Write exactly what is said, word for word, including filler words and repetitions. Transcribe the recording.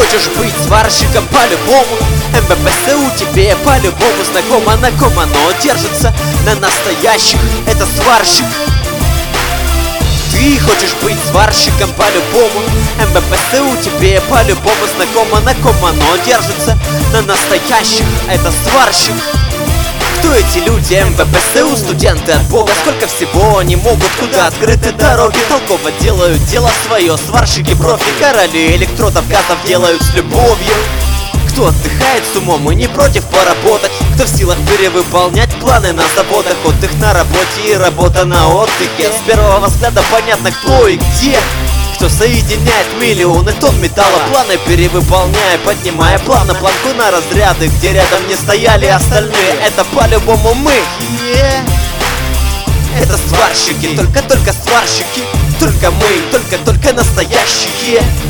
хочешь быть сварщиком по-любому, МБПСУ тебе по-любому знакомо, на ком оно держится, на настоящих, это сварщик. Ты хочешь быть сварщиком по-любому, МБПСУ тебе по-любому знакомо, на ком оно держится, на настоящих, это сварщик. Кто эти люди? МБПСУ, студенты от Бога. Сколько всего они могут, куда открыты дороги. Толково делают дело свое, сварщики профи. Короли электродов, газов делают с любовью. Кто отдыхает с умом и не против поработать, кто в силах перевыполнять планы на заводах. Отдых на работе и работа на отдыхе. С первого взгляда понятно, кто и где. Кто соединяет миллионы тонн металла, планы перевыполняя, поднимая плавно планку на разряды, где рядом не стояли остальные. Это по-любому мы, yeah. Это сварщики, только-только сварщики, только мы, только-только настоящие.